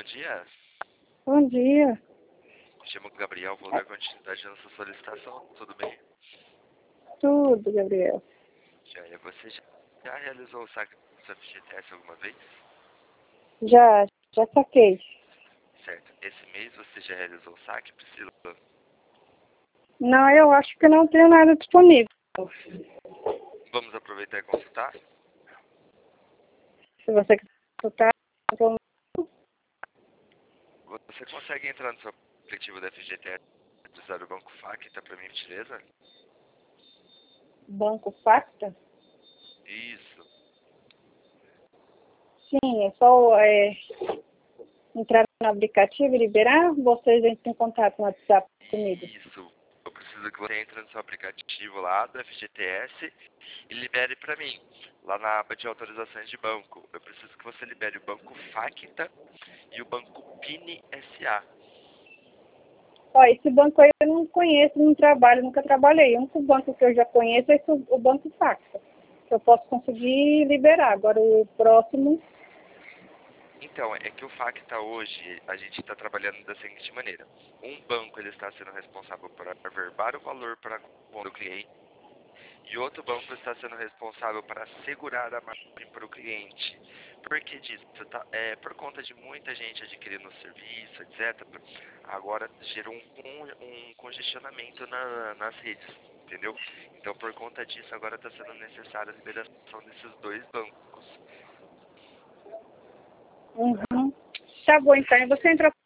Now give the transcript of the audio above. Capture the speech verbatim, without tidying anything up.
bom dia. Bom dia. Me chamo Gabriel, vou dar continuidade à nossa solicitação. Tudo bem? Tudo, Gabriel. Joia, você já, já realizou o saque do seu F G T S alguma vez? Já, já saquei. Certo. Esse mês você já realizou o saque, Priscila? Não, eu acho que não tenho nada disponível. Vamos aproveitar e consultar? Se você quiser consultar, vamos Você consegue entrar no seu aplicativo da F G T S e usar o Banco F A C, tá pra mim, gentileza? no Banco Facta? Isso. Sim, é só é, entrar no aplicativo e liberar. Vocês entram em contato no WhatsApp comigo. Isso. Eu preciso que você entre no seu aplicativo lá do F G T S e libere pra mim, lá na aba de autorizações de banco. Eu preciso que você libere o Banco Facta e o Banco P I N S A. Ó, esse banco aí eu não conheço, não trabalho, nunca trabalhei. O único banco que eu já conheço é esse, o Banco Facta, que eu posso conseguir liberar. Agora o próximo, Então, é que o Facta hoje, a gente está trabalhando da seguinte maneira. Um banco ele está sendo responsável por averbar o valor para a conta do cliente e outro banco está sendo responsável para assegurar a margem para o cliente. Por que disso? Tá, é, por conta de muita gente adquirindo o serviço, etcétera, agora gerou um, um congestionamento na, nas redes, entendeu? Então, por conta disso, agora está sendo necessária a liberação desses dois bancos. uhum. Tá bom, então. Você entra